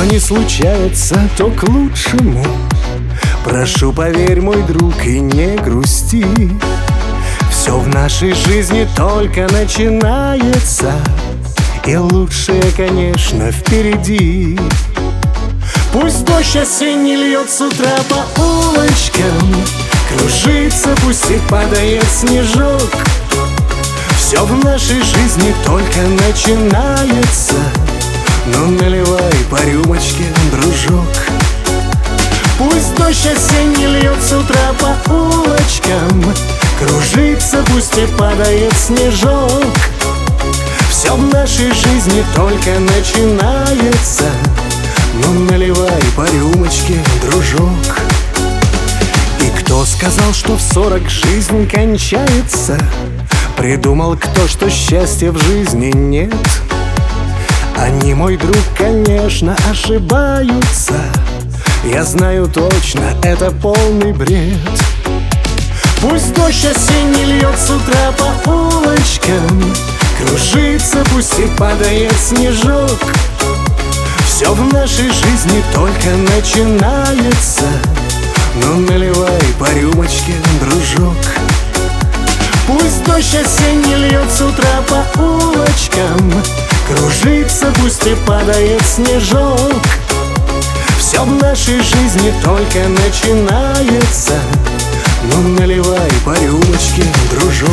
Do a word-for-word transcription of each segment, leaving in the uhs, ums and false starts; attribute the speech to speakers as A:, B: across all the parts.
A: не случается, то к лучшему. Прошу, поверь, мой друг, и не грусти. Все в нашей жизни только начинается, и лучшее, конечно, впереди. Пусть дождь осенний льет с утра по улочкам, кружится, пусть и падает снежок. Все в нашей жизни только начинается, но наливай по рюмочке, дружок. Пусть дождь осенний льет с утра по улочкам, кружится, пусть и падает снежок. Все в нашей жизни только начинается, но наливай по рюмочке, дружок. И кто сказал, что в сорок жизнь кончается? Придумал кто, что счастья в жизни нет? Они, мой друг, конечно, ошибаются. Я знаю точно, это полный бред. Пусть дождь осенний льет с утра по улочкам, кружится, пусть и падает снежок. Все в нашей жизни только начинается, но наливай по рюмочке, дружок. Пусть дождь осенний льет с утра по улочкам, кружится, пусть и падает снежок. Все в нашей жизни только начинается, но наливай по рюмочке, дружок.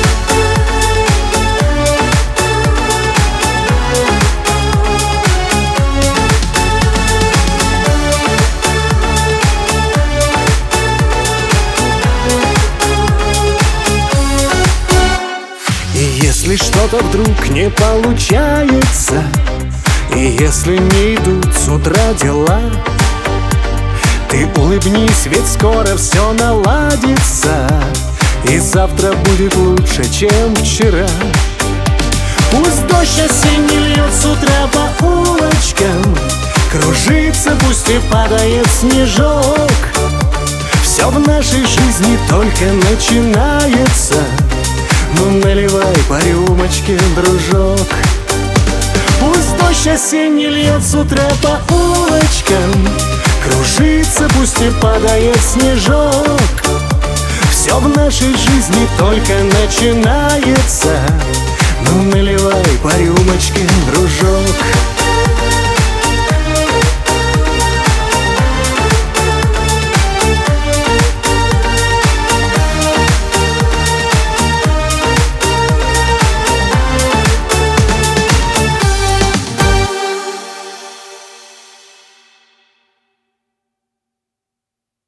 A: Если что-то вдруг не получается, и если не идут с утра дела, ты улыбнись, ведь скоро все наладится, и завтра будет лучше, чем вчера. Пусть дождь осенний льет с утра по улочкам, кружится, пусть и падает снежок. Все в нашей жизни только начинается, ну наливай по рюмочке, дружок. Пусть дождь осенний льет с утра по улочкам, кружится, пусть и падает снежок. Все в нашей жизни только начинается, ну наливай по рюмочке, дружок.